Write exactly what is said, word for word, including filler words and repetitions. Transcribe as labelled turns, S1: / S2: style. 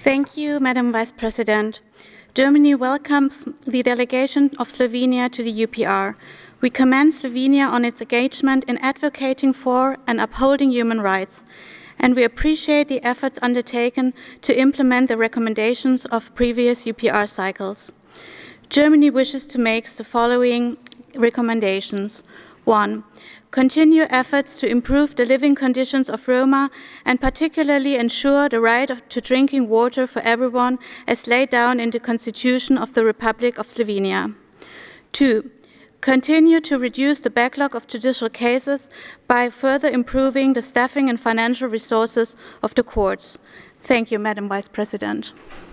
S1: Thank you, Madam Vice President. Germany welcomes the delegation of Slovenia to the U P R. We commend Slovenia on its engagement in advocating for and upholding human rights, and we appreciate the efforts undertaken to implement the recommendations of previous U P R cycles. Germany wishes to make the following recommendations. One, continue efforts to improve the living conditions of Roma and particularly ensure the right to drinking water for everyone as laid down in the Constitution of the Republic of Slovenia. Two, continue to reduce the backlog of judicial cases by further improving the staffing and financial resources of the courts. Thank you, Madam Vice President.